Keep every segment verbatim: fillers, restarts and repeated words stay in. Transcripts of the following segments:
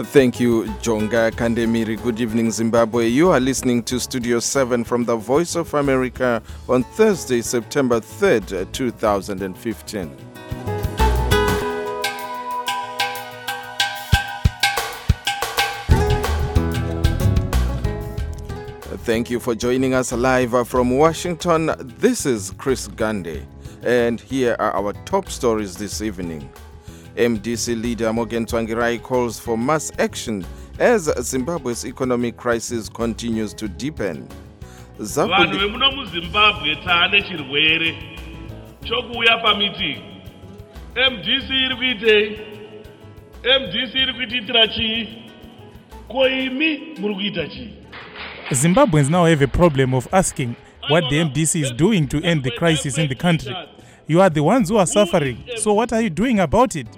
Thank you, Jonga Kandemiri. Good evening, Zimbabwe. You are listening to Studio seven from the Voice of America on Thursday, September third, two thousand fifteen. Thank you for joining us live from Washington. This is Chris Gandhi, and here are our top stories this evening. M D C leader Morgan Tsvangirai calls for mass action as Zimbabwe's economic crisis continues to deepen. Vanhu vemuno muZimbabwe taane chirwere chokuuya pameeting. M D C iri kuitei? M D C iri kuitira chii? Ko imi muri kuita chii? Zimbabweans now have a problem of asking what the M D C is doing to end the crisis in the country. You are the ones who are suffering, so what are you doing about it?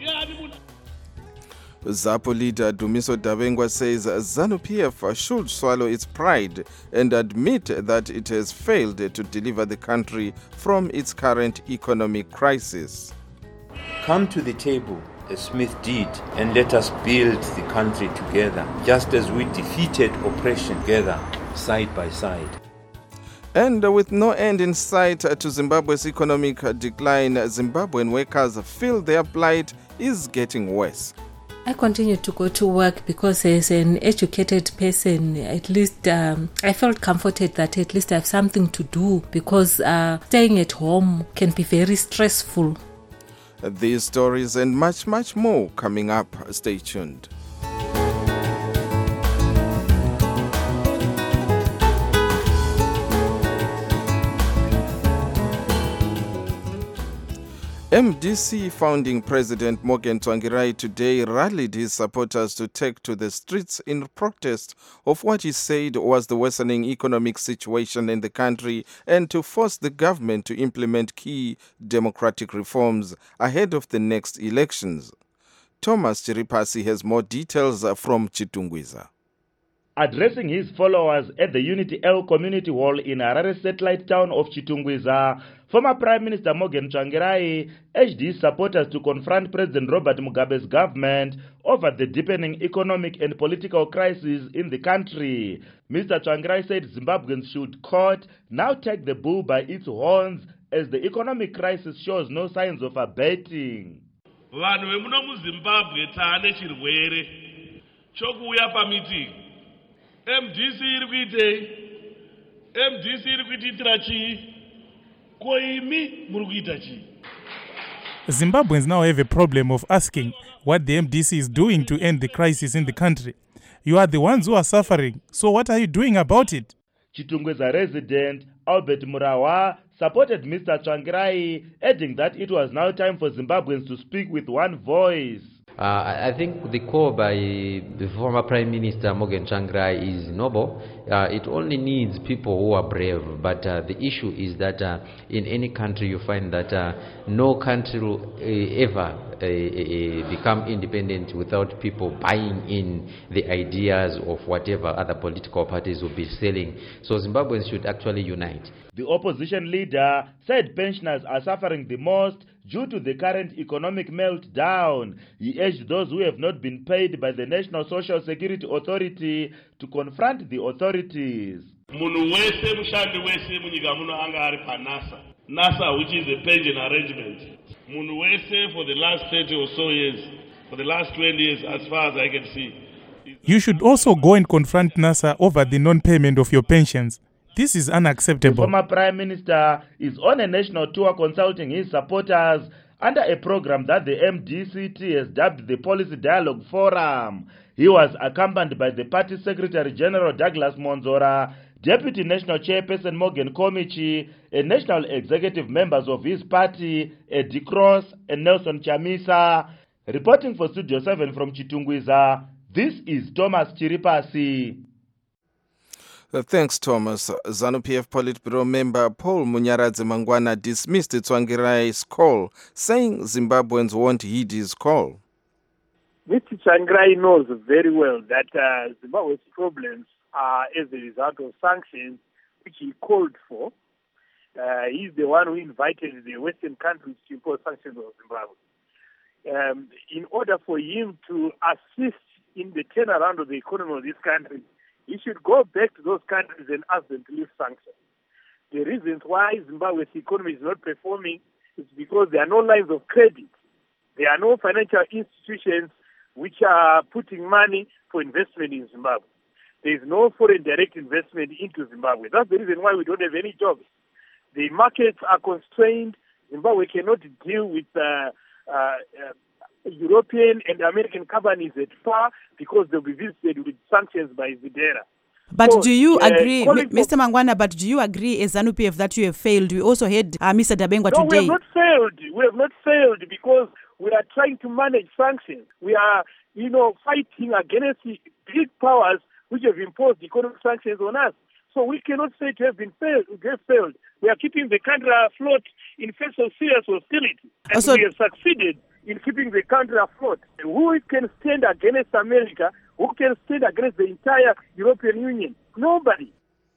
ZAPU leader Dumiso Davengwa says ZANU-P F should swallow its pride and admit that it has failed to deliver the country from its current economic crisis. Come to the table, as Smith did, and let us build the country together, just as we defeated oppression together, side by side. And with no end in sight to Zimbabwe's economic decline, Zimbabwean workers feel their plight is getting worse. I continue to go to work because as an educated person, at least um, I felt comforted that at least I have something to do, because uh, staying at home can be very stressful. These stories and much, much more coming up. Stay tuned. M D C founding President Morgan Tsvangirai today rallied his supporters to take to the streets in protest of what he said was the worsening economic situation in the country and to force the government to implement key democratic reforms ahead of the next elections. Thomas Chiripasi has more details from Chitungwiza. Addressing his followers at the Unity L Community Hall in Harare satellite town of Chitungwiza, former Prime Minister Morgan Tsvangirai urged his supporters to confront President Robert Mugabe's government over the deepening economic and political crisis in the country. Mister Tsvangirai said Zimbabweans should, quote, now take the bull by its horns as the economic crisis shows no signs of abating. Vanhu vemuno muZimbabwe taane chirwere chokuuya pameeting. M D C iri kuitei? M D C iri kuitira chii? Ko imi muri kuita chii? Zimbabweans now have a problem of asking what the M D C is doing to end the crisis in the country. You are the ones who are suffering, so what are you doing about it? Chitungwiza resident Albert Murawa supported Mister Tsvangirai, adding that it was now time for Zimbabweans to speak with one voice. Uh, I think the call by the former Prime Minister Morgan Tsvangirai is noble. Uh, it only needs people who are brave, but uh, the issue is that uh, in any country you find that uh, no country will uh, ever uh, uh, become independent without people buying in the ideas of whatever other political parties will be selling. So Zimbabweans should actually unite. The opposition leader said pensioners are suffering the most due to the current economic meltdown. He urged those who have not been paid by the National Social Security Authority to confront the authorities. Munhu wese mushandi wese munyika muno anga ari paNASA. NASA, which is a pension arrangement. Munhu wese for the last thirty or so years, for the last twenty years, as far as I can see. You should also go and confront NASA over the non-payment of your pensions. This is unacceptable. The former Prime Minister is on a national tour consulting his supporters under a program that the M D C T has dubbed the Policy Dialogue Forum. He was accompanied by the party Secretary General Douglas Monzora, Deputy National Chairperson Morgan Komichi, and national executive members of his party, Eddie Cross and Nelson Chamisa. Reporting for Studio seven from Chitungwiza, this is Thomas Chiripasi. Uh, thanks, Thomas. ZANU-P F Politburo member Paul Munyaradzi Mangwana dismissed Tsvangirai's call, saying Zimbabweans won't heed his call. Mister Tsvangirai knows very well that uh, Zimbabwe's problems are as a result of sanctions which he called for. Uh, he's the one who invited the Western countries to impose sanctions on Zimbabwe. Um, in order for him to assist in the turnaround of the economy of this country, he should go back to those countries and ask them to lift sanctions. The reasons why Zimbabwe's economy is not performing is because there are no lines of credit. There are no financial institutions which are putting money for investment in Zimbabwe. There is no foreign direct investment into Zimbabwe. That's the reason why we don't have any jobs. The markets are constrained. Zimbabwe cannot deal with uh, uh, uh, European and American companies at far because they'll be visited with sanctions by Zidera. But So, do you uh, agree, M- calling for- Mister Mangwana, but do you agree as ZANU P F that you have failed? We also heard uh, Mister Dabengwa No, we today. have not failed. We have not failed because we are trying to manage sanctions. We are, you know, fighting against the big powers which have imposed economic sanctions on us. So we cannot say to have been failed. We have failed. We are keeping the country afloat in face of serious hostility, and Also- we have succeeded in keeping the country afloat. Who can stand against America? Who can stand against the entire European Union? Nobody.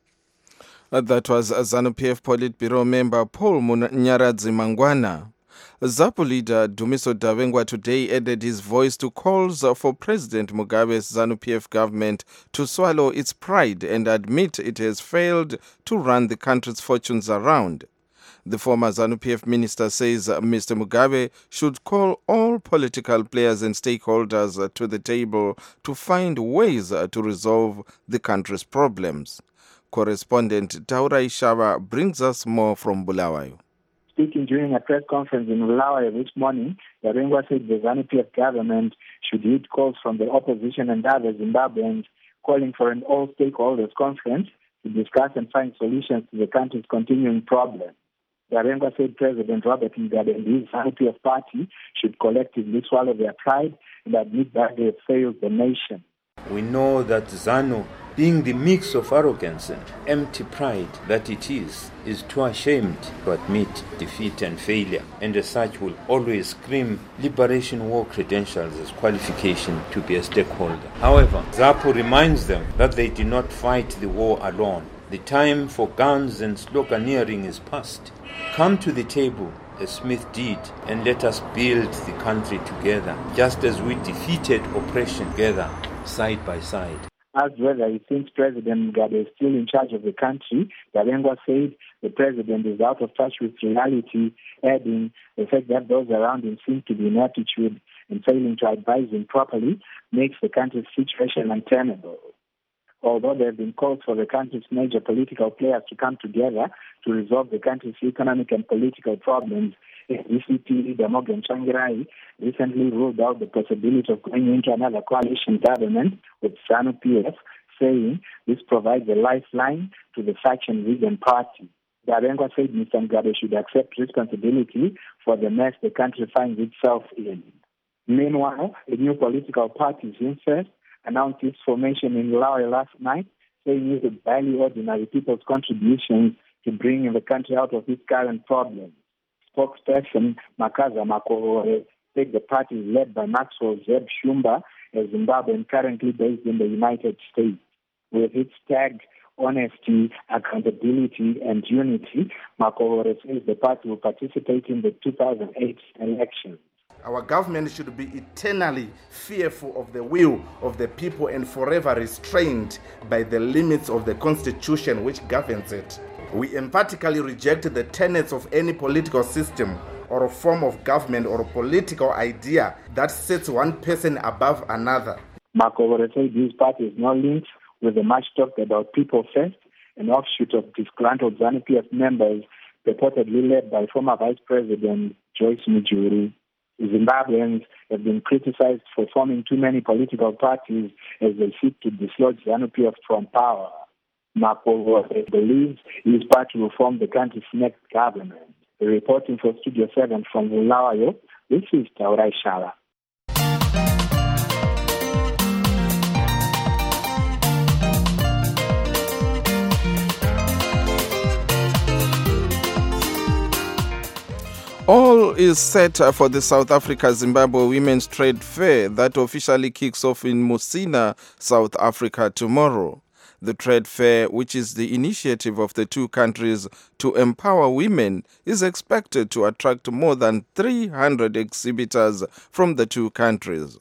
Uh, That was uh, ZANU P F Politburo member Paul Munyaradzi Mangwana. ZAPU leader Dumiso Davengwa today added his voice to calls uh, for President Mugabe's ZANU P F government to swallow its pride and admit it has failed to run the country's fortunes around. The former ZANU P F minister says uh, Mister Mugabe should call all political players and stakeholders uh, to the table to find ways uh, to resolve the country's problems. Correspondent Taura Ishaba brings us more from Bulawayo. Speaking during a press conference in Bulawayo this morning, Davengwa said the ZANU P F government should heed calls from the opposition and other Zimbabweans calling for an all-stakeholders conference to discuss and find solutions to the country's continuing problems. Davengwa said President Robert Mugabe and his ZANU P F party should collectively swallow their pride and admit that they have failed the nation. We know that ZANU, being the mix of arrogance and empty pride that it is, is too ashamed to admit defeat and failure, and as such will always scream liberation war credentials as qualification to be a stakeholder. However, ZAPU reminds them that they did not fight the war alone. The time for guns and sloganeering is past. Come to the table, as Smith did, and let us build the country together, just as we defeated oppression together, side by side. Asked whether he thinks President Mugabe is still in charge of the country, Davengwa said the president is out of touch with reality, adding the fact that those around him seem to be in attitude and failing to advise him properly makes the country's situation untenable. Although there have been calls for the country's major political players to come together to resolve the country's economic and political problems, D C P leader Morgan Tsvangirai recently ruled out the possibility of going into another coalition government with ZANU P F, saying this provides a lifeline to the faction-ridden party. Davengwa said Mister Mugabe should accept responsibility for the mess the country finds itself in. Meanwhile, a new political party, ZimFirst, announced its formation in Bulawayo last night, saying it would value ordinary people's contributions to bringing the country out of its current problems. Spokesperson Makaza Makovore said the party is led by Maxwell Zeb Shumba, a Zimbabwean currently based in the United States. With its tag honesty, accountability, and unity, Makovore says the party will participate in the two thousand eight elections. Our government should be eternally fearful of the will of the people and forever restrained by the limits of the constitution which governs it. We emphatically reject the tenets of any political system or a form of government or a political idea that sets one person above another. Makovore said his party has no links with the much talked about People First, an offshoot of disgruntled ZANU P F members purportedly led by former Vice President Joyce Mujuru. Zimbabweans have been criticized for forming too many political parties as they seek to dislodge ZANU P F from power. Makovore believes his party will form the country's next government. Reporting for Studio seven from Bulawayo, this is Taura Ishara. All is set for the South Africa-Zimbabwe Women's Trade Fair that officially kicks off in Musina, South Africa tomorrow. The trade fair, which is the initiative of the two countries to empower women, is expected to attract more than three hundred exhibitors from the two countries.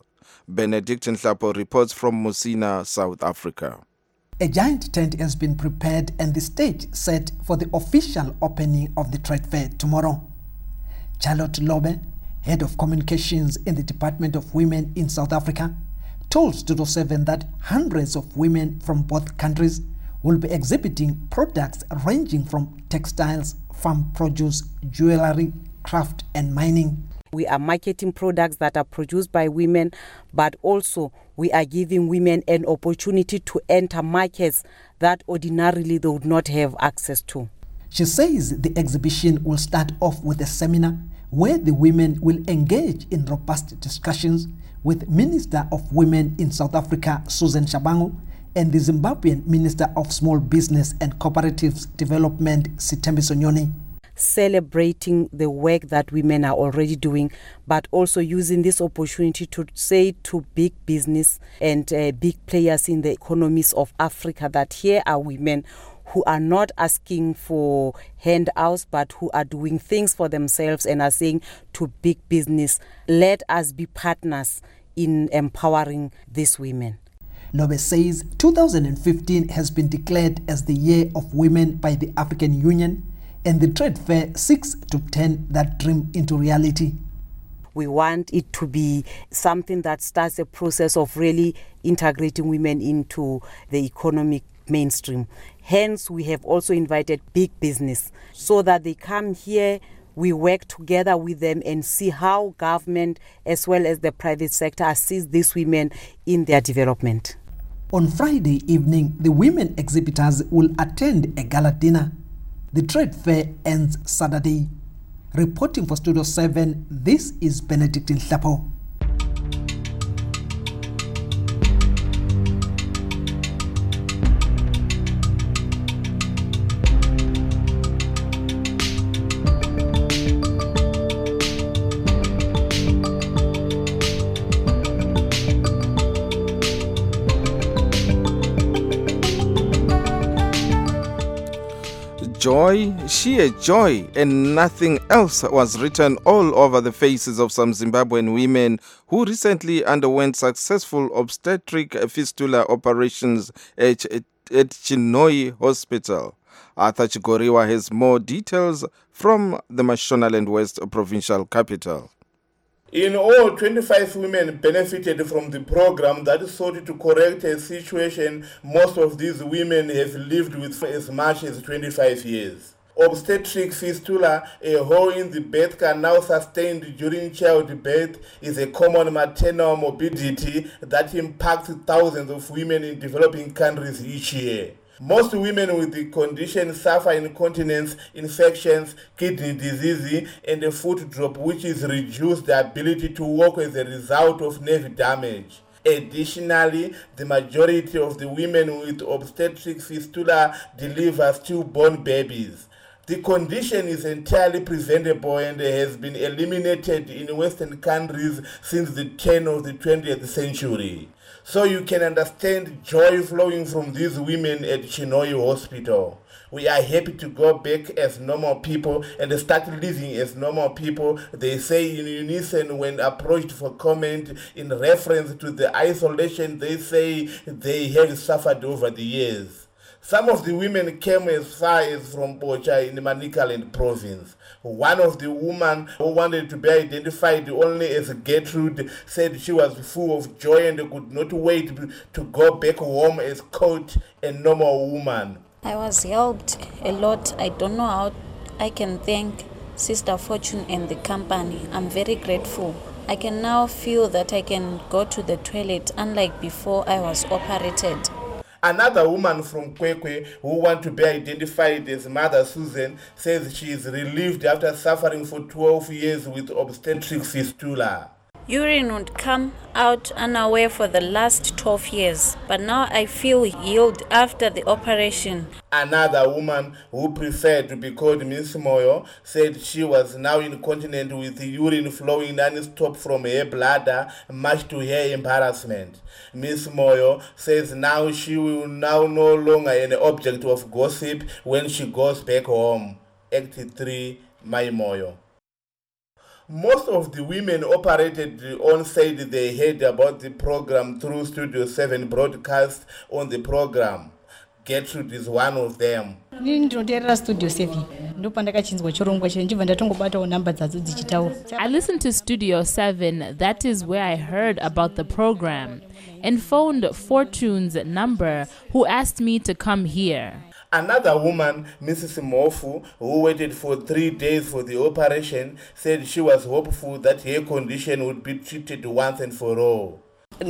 Benedict Nhlapo reports from Musina, South Africa. A giant tent has been prepared and the stage set for the official opening of the trade fair tomorrow. Charlotte Lobe, head of communications in the Department of Women in South Africa, told Studio seven that hundreds of women from both countries will be exhibiting products ranging from textiles, farm produce, jewelry, craft and mining. We are marketing products that are produced by women, but also we are giving women an opportunity to enter markets that ordinarily they would not have access to. She says the exhibition will start off with a seminar where the women will engage in robust discussions with Minister of Women in South Africa, Susan Shabangu, and the Zimbabwean Minister of Small Business and Cooperatives Development, Sithembiso Sonyoni. Celebrating the work that women are already doing, but also using this opportunity to say to big business and uh, big players in the economies of Africa that here are women who are not asking for handouts, but who are doing things for themselves and are saying to big business, let us be partners in empowering these women. Lobe says two thousand fifteen has been declared as the Year of Women by the African Union, and the trade fair seeks to turn that dream into reality. We want it to be something that starts a process of really integrating women into the economic mainstream. Hence, we have also invited big business so that they come here, we work together with them and see how government as well as the private sector assists these women in their development. On Friday evening, the women exhibitors will attend a gala dinner. The trade fair ends Saturday. Reporting for Studio seven, this is Benedict Nhlapo. Joy, sheer joy, and nothing else was written all over the faces of some Zimbabwean women who recently underwent successful obstetric fistula operations at, at Chinhoyi Hospital. Arthur Chigoriwa has more details from the Mashonaland West provincial capital. In all, twenty-five women benefited from the program that sought to correct a situation most of these women have lived with for as much as twenty-five years. Obstetric fistula, a hole in the birth canal sustained during childbirth, is a common maternal morbidity that impacts thousands of women in developing countries each year. Most women with the condition suffer incontinence, infections, kidney disease, and a foot drop, which is reduced the ability to walk as a result of nerve damage. Additionally, the majority of the women with obstetric fistula deliver stillborn babies. The condition is entirely preventable and has been eliminated in Western countries since the turn of the twentieth century. So you can understand joy flowing from these women at Chinhoyi Hospital. We are happy to go back as normal people and start living as normal people, they say in unison when approached for comment in reference to the isolation they say they have suffered over the years. Some of the women came as far as from Bocha in the Manicaland province. One of the women who wanted to be identified only as Gertrude said she was full of joy and could not wait to go back home as quote a normal woman. I was helped a lot. I don't know how I can thank Sister Fortune and the company. I'm very grateful. I can now feel that I can go to the toilet unlike before I was operated. Another woman from Kwekwe who wants to be identified as Mother Susan says she is relieved after suffering for twelve years with obstetric fistula. Urine would come out unaware for the last twelve years, but now I feel healed after the operation. Another woman who preferred to be called Miss Moyo said she was now incontinent with urine flowing non-stop from her bladder, much to her embarrassment. Miss Moyo says now she will now no longer an object of gossip when she goes back home. Act three, My Moyo. Most of the women operated on said they heard about the program through Studio seven broadcast on the program. Gertrude is one of them. Studio seven. I listened to Studio seven. That is where I heard about the program and phoned Fortune's number, who asked me to come here. Another woman, Missus Mofu, who waited for three days for the operation, said she was hopeful that her condition would be treated once and for all.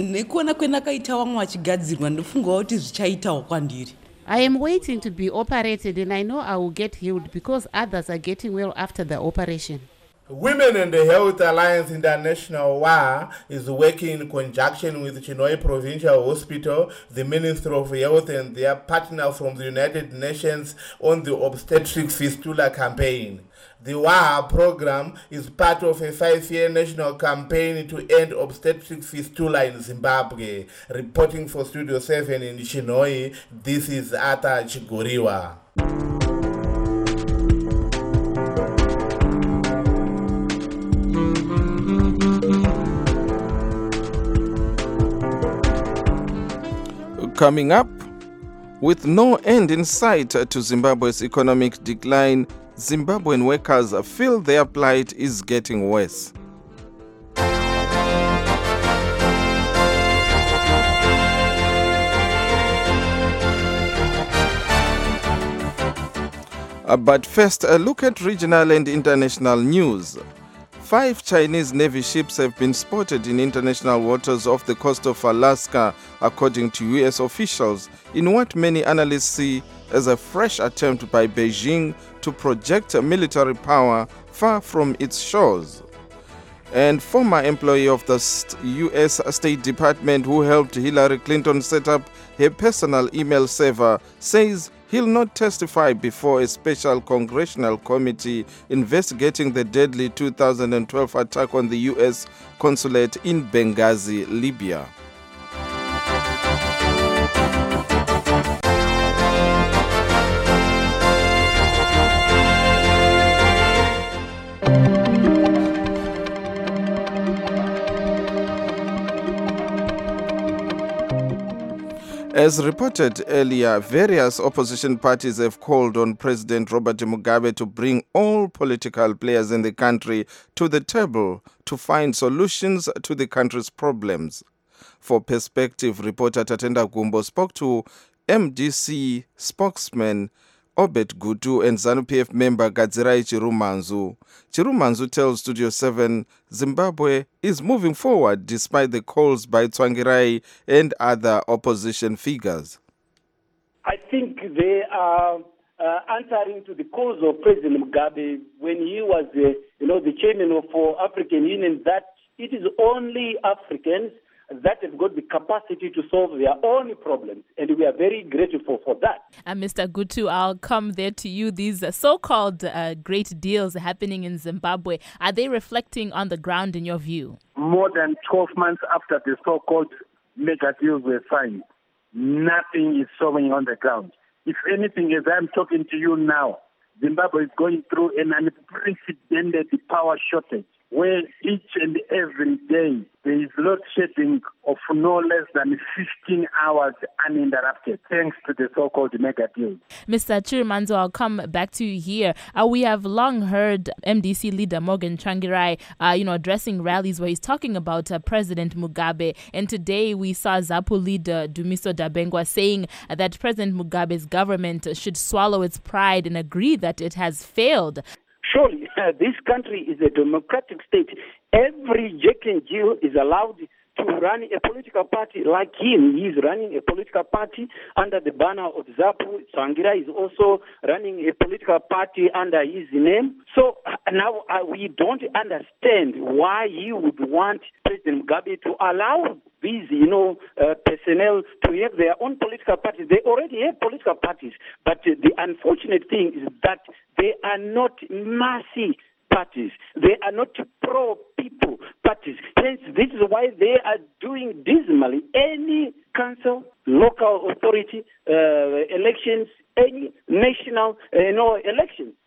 I am waiting to be operated, and I know I will get healed because others are getting well after the operation. Women and the Health Alliance International W A is working in conjunction with Chinhoyi Provincial Hospital, the Ministry of Health, and their partner from the United Nations on the obstetric fistula campaign. The W A program is part of a five-year national campaign to end obstetric fistula in Zimbabwe. Reporting for Studio seven in Chinhoyi, this is Ata Chiguriwa. Coming up, with no end in sight to Zimbabwe's economic decline, Zimbabwean workers feel their plight is getting worse. Uh, but first, a look at regional and international news. Five Chinese Navy ships have been spotted in international waters off the coast of Alaska, according to U S officials, in what many analysts see as a fresh attempt by Beijing to project a military power far from its shores. And former employee of the U S State Department who helped Hillary Clinton set up her personal email server says he'll not testify before a special congressional committee investigating the deadly two thousand twelve attack on the U S consulate in Benghazi, Libya. As reported earlier, various opposition parties have called on President Robert Mugabe to bring all political players in the country to the table to find solutions to the country's problems. For Perspective, reporter Tatenda Gumbo spoke to M D C spokesman Obed Gutu and ZANU-P F member Gadzirai Chirumanzu. Chirumanzu tells Studio seven Zimbabwe is moving forward despite the calls by Tsvangirai and other opposition figures. I think they are uh, answering to the calls of President Mugabe when he was uh, you know, the chairman of uh, African Union, that it is only Africans that have got the capacity to solve their own problems, and we are very grateful for that. Uh, Mister Gutu, I'll come there to you. These uh, so-called uh, great deals happening in Zimbabwe, are they reflecting on the ground in your view? More than twelve months after the so-called mega deals were signed, nothing is showing on the ground. If anything, as I'm talking to you now, Zimbabwe is going through an unprecedented power shortage, where each and every day there is load shedding of no less than fifteen hours uninterrupted, thanks to the so-called mega deal. Mister Chirumanzu, I'll come back to you here. Uh, we have long heard M D C leader Morgan Tsvangirai, uh, you know, addressing rallies where he's talking about uh, President Mugabe. And today we saw ZAPU leader Dumiso Dabengwa saying uh, that President Mugabe's government should swallow its pride and agree that it has failed. Surely, uh, this country is a democratic state. Every Jack and Jill is allowed to run a political party like him. He is running a political party under the banner of ZAPU. Tsvangirai is also running a political party under his name. So uh, now uh, we don't understand why he would want President Mugabe to allow these, you know, uh, personnel to have their own political parties. They already have political parties. But uh, the unfortunate thing is that they are not massy parties. They are not pro-people parties. Hence, this is why they are doing dismally any council, local authority uh, elections, any national uh, you know, elections.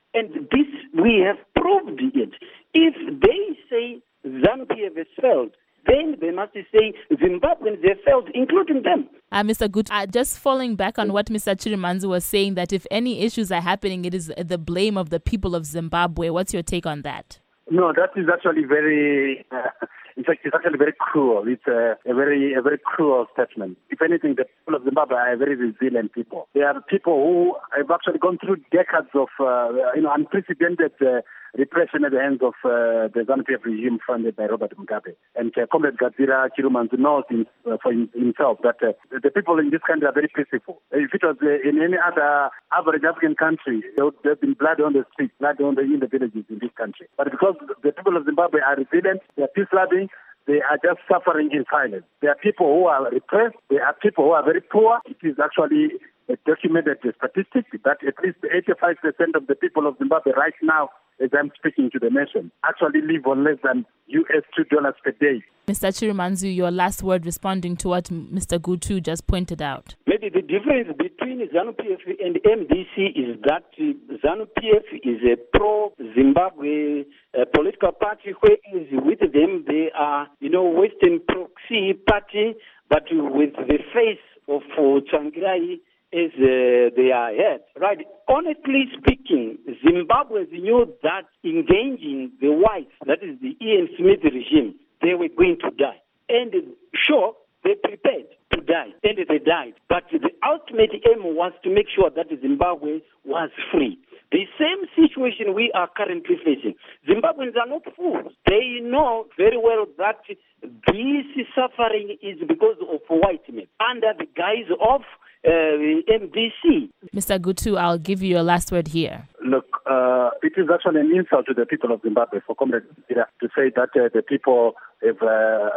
And this, we have proved it. If they say ZANU-P F has failed, then they must say Zimbabweans have failed, including them. Uh, Mister Gutu, uh, just falling back on what Mister Chirimanzu was saying, that if any issues are happening, it is the blame of the people of Zimbabwe. What's your take on that? No, that is actually very, uh, it's, it's actually very cruel. It's a, a very a very cruel statement. If anything, the people of Zimbabwe are very resilient people. They are people who have actually gone through decades of uh, you know unprecedented uh, repression at the hands of uh, the ZANU-P F regime funded by Robert Mugabe. And uh, Comrade Gadzira Chirumanzu knows in, uh, for himself that uh, the people in this country are very peaceful. If it was uh, in any other average African country, there would have been blood on the streets, blood on the, in the villages in this country. But because the people of Zimbabwe are resilient, they are peace-loving, they are just suffering in silence. There are people who are repressed, there are people who are very poor. It is actually a documented statistic that at least eighty-five percent of the people of Zimbabwe right now, as I'm speaking to the nation, actually live on less than U S two dollars per day. Mister Chirimanzu, your last word responding to what Mister Gutu just pointed out. Maybe the difference between ZANU-P F and M D C is that ZANU-P F is a pro-Zimbabwe uh, political party, whereas with them they are, you know, Western proxy party, but with the face of uh, Tsvangirai as uh, they are head. Right. Honestly speaking, Zimbabweans knew that engaging the whites, that is the Ian Smith regime, they were going to die. And sure, they prepared to die, and they died. But the ultimate aim was to make sure that Zimbabwe was free. The same situation we are currently facing. Zimbabweans are not fools. They know very well that this suffering is because of white men under the guise of uh, M D C. Mister Gutu, I'll give you your last word here. Look, uh, it is actually an insult to the people of Zimbabwe for Comrade Gadzira to say that uh, the people have uh,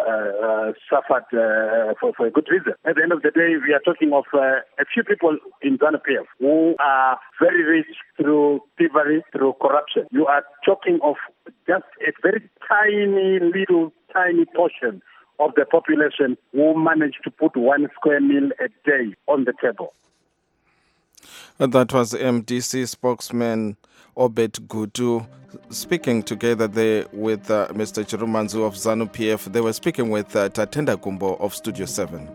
uh, suffered uh, for, for a good reason. At the end of the day, we are talking of uh, a few people in ZANU-P F who are very rich through thievery, through corruption. You are talking of just a very tiny, little, tiny portion of the population who managed to put one square meal a day on the table. That was M D C spokesman Obed Gutu speaking together there with uh, Mister Chirumanzu of ZANU-P F. They were speaking with uh, Tatenda Gumbo of Studio seven.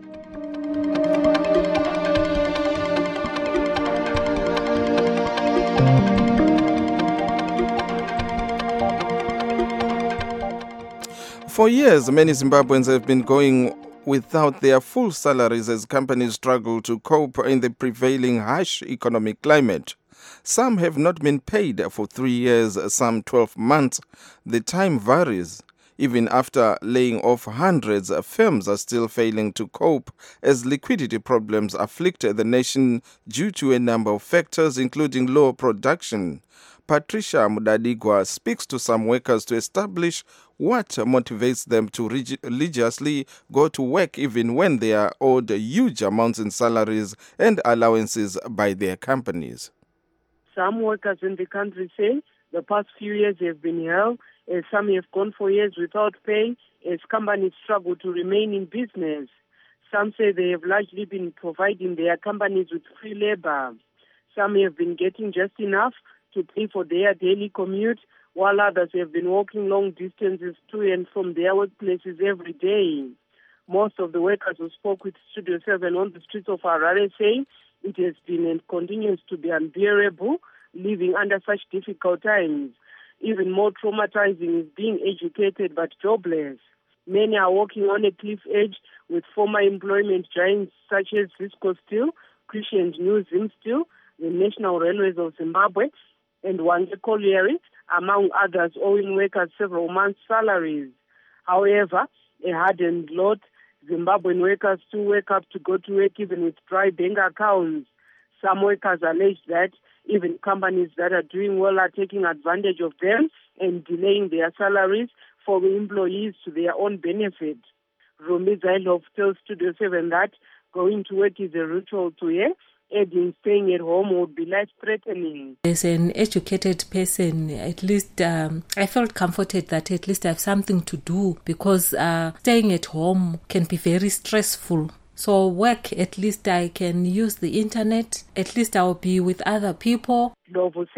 For years, many Zimbabweans have been going without their full salaries as companies struggle to cope in the prevailing harsh economic climate. Some have not been paid for three years, some twelve months. The time varies. Even after laying off hundreds, firms are still failing to cope as liquidity problems afflict the nation due to a number of factors, including low production. Patricia Mudadigwa speaks to some workers to establish what motivates them to religiously go to work even when they are owed huge amounts in salaries and allowances by their companies. Some workers in the country say the past few years have been hell, as some have gone for years without pay, as companies struggle to remain in business. Some say they have largely been providing their companies with free labor. Some have been getting just enough to pay for their daily commute, while others have been walking long distances to and from their workplaces every day. Most of the workers who spoke with Studio seven on the streets of Harare say it has been and continues to be unbearable living under such difficult times. Even more traumatizing is being educated but jobless. Many are walking on a cliff edge with former employment giants such as Cisco Steel, Christian New Zim Steel, the National Railways of Zimbabwe, and Wange Colliery, among others, owing workers several months' salaries. However, a hardened lot, Zimbabwean workers still wake up to go to work even with dry bank accounts. Some workers allege that even companies that are doing well are taking advantage of them and delaying their salaries for the employees to their own benefit. Rumi Zailov tells Studio seven that going to work is a ritual to her, adding staying at home would be life-threatening. As an educated person, at least um, I felt comforted that at least I have something to do, because uh, staying at home can be very stressful. So work, at least I can use the internet, at least I'll be with other people. Lovo says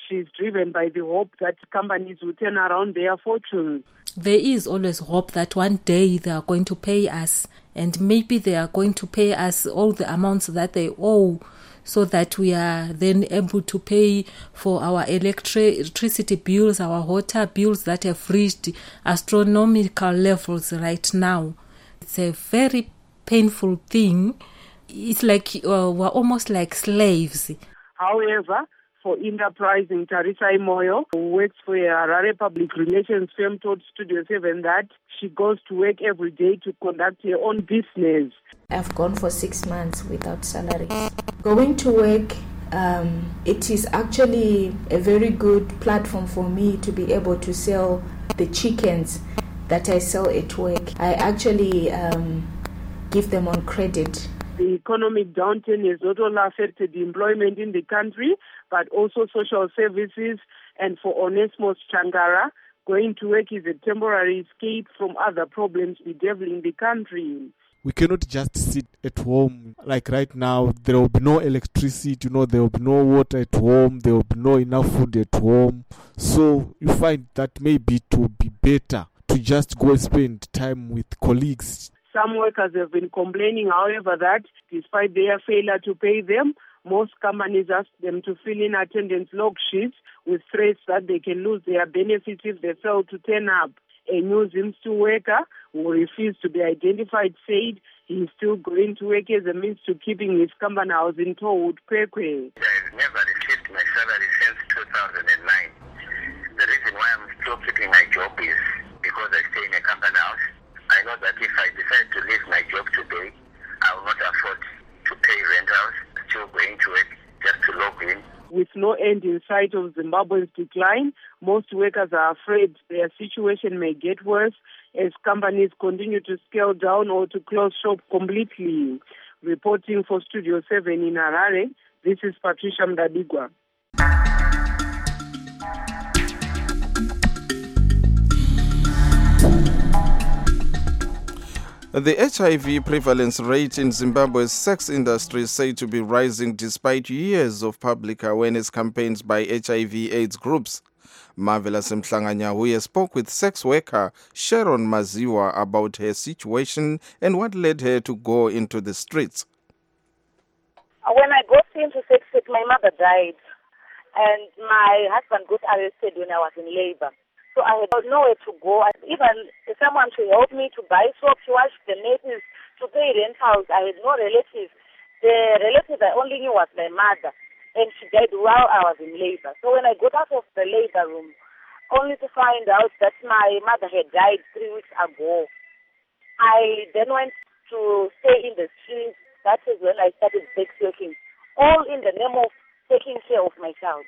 she's driven by the hope that companies will turn around their fortunes. There is always hope that one day they are going to pay us, and maybe they are going to pay us all the amounts that they owe, so that we are then able to pay for our electri- electricity bills, our water bills that have reached astronomical levels right now. It's a very painful thing. It's like uh, we're almost like slaves. However, for enterprising Tarisa Moyo, who works for a Harare public relations firm, told Studio seven that she goes to work every day to conduct her own business. I've gone for six months without salaries. Going to work, um, it is actually a very good platform for me to be able to sell the chickens that I sell at work. I actually um, give them on credit. The economic downturn has not only affected the employment in the country, but also social services. And for Onesmos Changara, going to work is a temporary escape from other problems bedeviling the country. We cannot just sit at home. Like right now, there will be no electricity, you know, there will be no water at home, there will be no enough food at home. So you find that maybe it would be better to just go and spend time with colleagues. Some workers have been complaining, however, that despite their failure to pay them, most companies ask them to fill in attendance log sheets with threats that they can lose their benefits if they fail to turn up. A New Zimstu worker who refused to be identified said he is still going to work as a means to keeping his company house in Towood, Kwekwe. I've never received my salary since two thousand nine. The reason why I'm still keeping my job is because I stay in a company house. I know that if I decide to leave my job today, I will not afford to pay rent house. I'm still going to work just to log in. With no end in sight of Zimbabwe's decline, most workers are afraid their situation may get worse as companies continue to scale down or to close shop completely. Reporting for Studio seven in Harare, this is Patricia Mdabigwa. The H I V prevalence rate in Zimbabwe's sex industry is said to be rising despite years of public awareness campaigns by H I V AIDS groups. Marvelous Mhlanganyahuye spoke with sex worker Sharon Maziwa about her situation and what led her to go into the streets. When I got into sex work, my mother died and my husband got arrested when I was in labor. So I had nowhere to go. Even someone to help me to buy soap, to wash the nappies, to pay rent house. I had no relatives. The relative I only knew was my mother, and she died while I was in labor. So when I got out of the labor room, only to find out that my mother had died three weeks ago, I then went to stay in the streets. That is when I started sex working, all in the name of taking care of my child.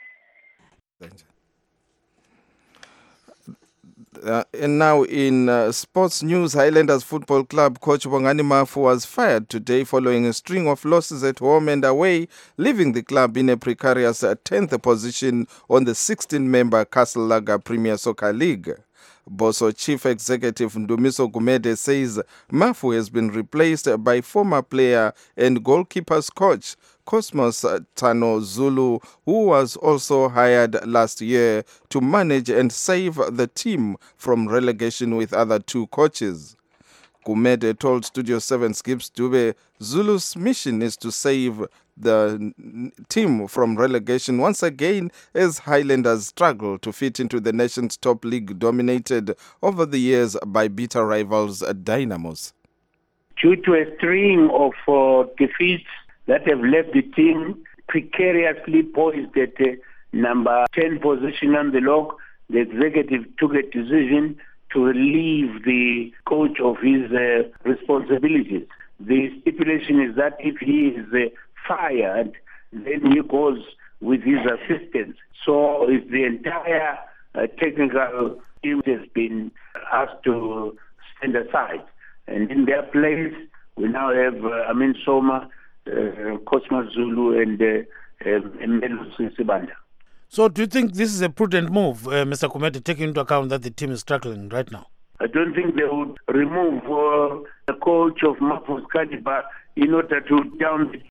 Uh, and now in uh, sports news, Highlanders Football Club coach Bongani Mafu was fired today following a string of losses at home and away, leaving the club in a precarious uh, tenth position on the sixteen-member Castle Lager Premier Soccer League. Boso Chief Executive Ndumiso Gumede says Mafu has been replaced by former player and goalkeepers coach Cosmos Tano Zulu, who was also hired last year to manage and save the team from relegation with other two coaches. Gumede told Studio seven's Gibbs Dube Zulu's mission is to save the team from relegation once again as Highlanders struggle to fit into the nation's top league dominated over the years by bitter rivals Dynamos. Due to a string of uh, defeats that have left the team precariously poised at uh, number ten position on the log, the executive took a decision to relieve the coach of his uh, responsibilities. The stipulation is that if he is uh, fired, then he goes with his assistants. So if the entire uh, technical team has been asked to stand aside, and in their place we now have uh, Amin Soma, uh, Cosmos Zulu, and uh, Melo Sibanda. So do you think this is a prudent move, uh, Mister Gumede, taking into account that the team is struggling right now? I don't think they would remove uh, the coach of Mafu's Kadiba in order to down the